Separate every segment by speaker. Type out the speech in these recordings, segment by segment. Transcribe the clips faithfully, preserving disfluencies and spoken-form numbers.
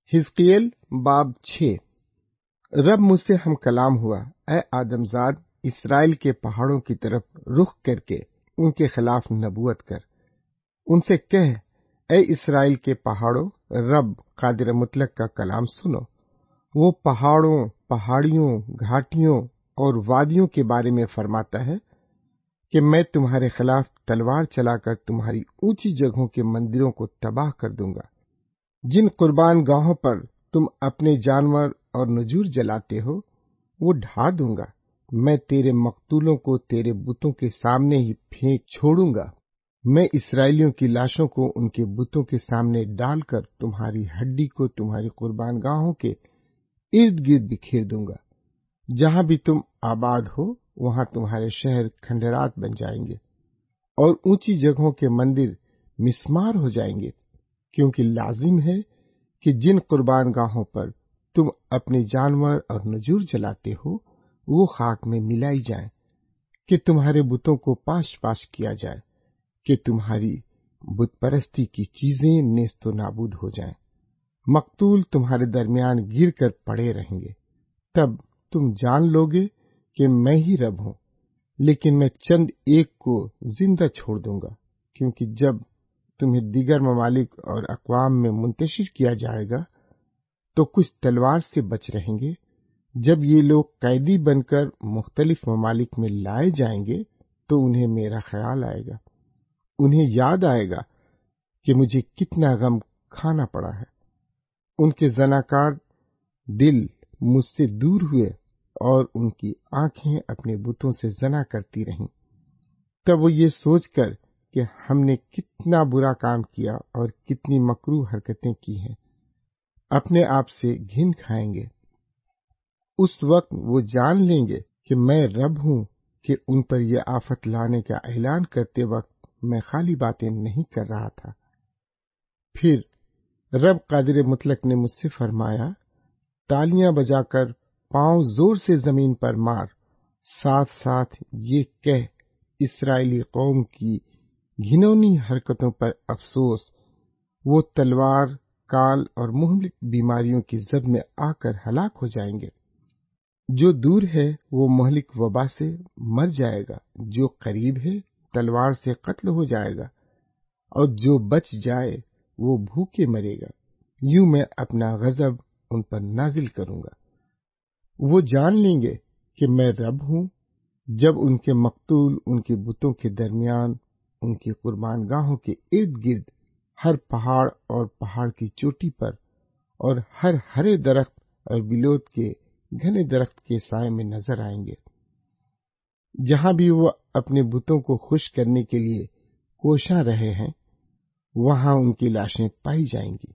Speaker 1: حزقیل باب چھ۔ رب مجھ سے ہم کلام ہوا، اے آدم زاد، اسرائیل کے پہاڑوں کی طرف رخ کر کے ان کے خلاف نبوت کر، ان سے کہہ، اے اسرائیل کے پہاڑوں، رب قادر مطلق کا کلام سنو۔ وہ پہاڑوں، پہاڑیوں، گھاٹیوں اور وادیوں کے بارے میں فرماتا ہے کہ میں تمہارے خلاف تلوار چلا کر تمہاری اونچی جگہوں کے مندروں کو تباہ کر دوں گا۔ جن قربان گاہوں پر تم اپنے جانور اور نجور جلاتے ہو وہ ڈھا دوں گا۔ میں تیرے مقتولوں کو تیرے بتوں کے سامنے ہی پھینک چھوڑوں گا۔ میں اسرائیلیوں کی لاشوں کو ان کے بتوں کے سامنے ڈال کر تمہاری ہڈی کو تمہاری قربان گاہوں کے ارد گرد بکھیر دوں گا۔ جہاں بھی تم آباد ہو وہاں تمہارے شہر کھنڈرات بن جائیں گے اور اونچی جگہوں کے مندر مسمار ہو جائیں گے، کیونکہ لازم ہے کہ جن قربان گاہوں پر تم اپنے جانور اور نجور جلاتے ہو وہ خاک میں ملائی جائیں، کہ تمہارے بتوں کو پاش پاش کیا جائے، کہ تمہاری بت پرستی کی چیزیں نیست و نابود ہو جائیں۔ مقتول تمہارے درمیان گر کر پڑے رہیں گے، تب تم جان لوگے کہ میں ہی رب ہوں۔ لیکن میں چند ایک کو زندہ چھوڑ دوں گا، کیونکہ جب تمہیں دیگر ممالک اور اقوام میں منتشر کیا جائے گا تو کچھ تلوار سے بچ رہیں گے۔ جب یہ لوگ قیدی بن کر مختلف ممالک میں لائے جائیں گے تو انہیں میرا خیال آئے گا، انہیں یاد آئے گا کہ مجھے کتنا غم کھانا پڑا ہے۔ ان کے زناکار دل مجھ سے دور ہوئے اور ان کی آنکھیں اپنے بتوں سے زنا کرتی رہیں۔ تب وہ یہ سوچ کر کہ ہم نے کتنا برا کام کیا اور کتنی مکروہ حرکتیں کی ہیں، اپنے آپ سے گھن کھائیں گے۔ اس وقت وہ جان لیں گے کہ میں رب ہوں، کہ ان پر یہ آفت لانے کا اعلان کرتے وقت میں خالی باتیں نہیں کر رہا تھا۔ پھر رب قادر مطلق نے مجھ سے فرمایا، تالیاں بجا کر پاؤں زور سے زمین پر مار، ساتھ ساتھ یہ کہہ، اسرائیلی قوم کی گھنونی حرکتوں پر افسوس، وہ تلوار، کال اور مہلک بیماریوں کی زد میں آ کر ہلاک ہو جائیں گے۔ جو دور ہے وہ مہلک وبا سے مر جائے گا، جو قریب ہے تلوار سے قتل ہو جائے گا، اور جو بچ جائے وہ بھوکے مرے گا۔ یوں میں اپنا غضب ان پر نازل کروں گا۔ وہ جان لیں گے کہ میں رب ہوں، جب ان کے مقتول ان کے بتوں کے درمیان، ان کی قربان گاہوں کے ارد گرد، ہر پہاڑ اور پہاڑ کی چوٹی پر اور ہر ہرے درخت اور بلوت کے گھنے درخت کے سائے میں نظر آئیں گے۔ جہاں بھی وہ اپنے بتوں کو خوش کرنے کے لیے کوشاں رہے ہیں وہاں ان کی لاشیں پائی جائیں گی۔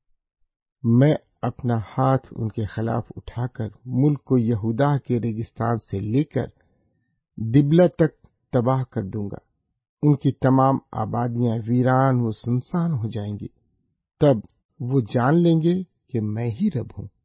Speaker 1: میں اپنا ہاتھ ان کے خلاف اٹھا کر ملک کو یہودا کے ریگستان سے لے کر دبلا تک تباہ کر دوں گا۔ ان کی تمام آبادیاں ویران و سنسان ہو جائیں گی۔ تب وہ جان لیں گے کہ میں ہی رب ہوں۔